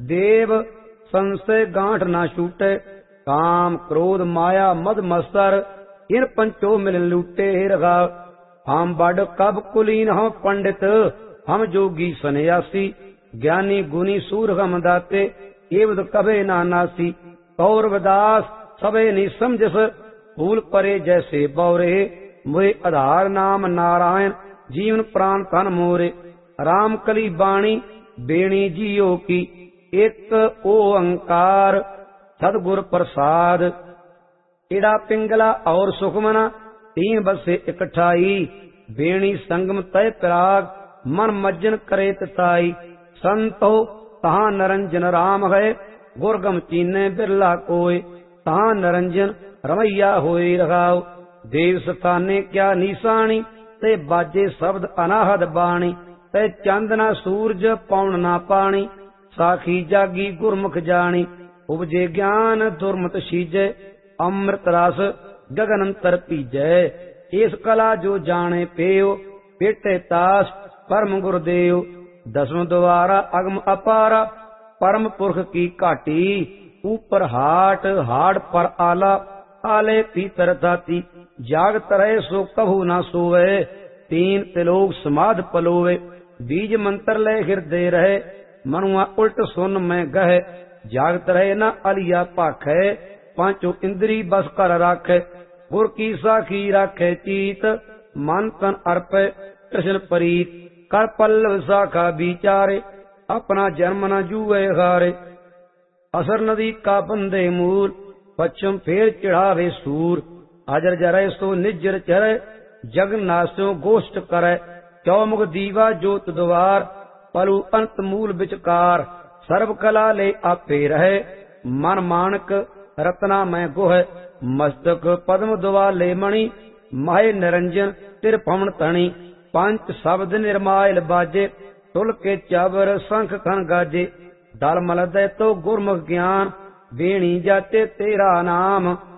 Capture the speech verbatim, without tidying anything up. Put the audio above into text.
देव संशय गांठ ना छूटे। काम क्रोध माया मद मस्तर इन पंचो मिल लूटे रखा। हम बड़ कब कुलीन हम पंडित हम जोगी सन्यासी। ज्ञानी गुनी सूर हम दाते एवद कभे ना नासी। कौरवदास सबे नि समझस फूल परे जैसे बौरे। मोहे आधार नाम नारायण जीवन प्राण तन मोरे। राम कली बाणी बेणी जियो की एक ओंकार सतगुर प्रसाद। एड़ा पिंगला और सुखमना तीन बसे इकठाई। बेणी संगम तय पराग मन मज्जन करे ताई। संतो तहां नरंजन राम है गुरगम चीने बिरला कोय। तहां नरंजन रमैया होए रखाओ। देव स्थाने क्या निशानी ते बाजे शब्द अनाहद बाणी। ते चंदना सूरज पौन ना पानी साखी जागी गुरमुख जानी। उपजे ज्ञान दुर्मत सीजे अमृत रस गगन अंतर पीजै। इस कला जो जाने पेयो पेटे तास परम गुरुदेव। दसम द्वारा अगम अपारा परम पुरख की घाटी। ऊपर हाट हाड़ पर आला आले भीतर दाती। जागत रहे सो कभू ना सोवे तीन तिलोक समाध पलोवे। बीज मंत्र ले हृदय रहे मनुआ उल्ट सुन में गह। जागत रहे न अलिया पाखै पांचों इंद्री बस कर राखे। गुर की साखी राखे चीत मन तन अर्पे कृष्ण परीत। कर पल्लव शाखा विचारे अपना जन्म न जुए हारे। असर नदी का बंदे मूल पश्चिम फेर चढ़ावे सूर। अजर जरे सो निजर चरे जग नास्यो गोष्ठ करे। चौमुख दीवा जोत द्वार पलु अंत मूल विचकार। सर्व कला ले आपे रहे मन मानक रत्ना में गुह। मस्तक पद्म द्वाले मणि माहे निरंजन तिर पवन तणी। पंच शब्द निर्मायल बाजे तुल के चावर शंख खन गाजे। दल मल दे तो गुरमुख ज्ञान बेणी जाते तेरा नाम।